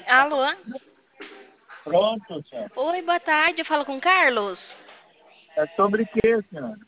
Alô? Pronto, senhora. Oi, boa tarde. Eu falo com o Carlos? É sobre o quê, senhora?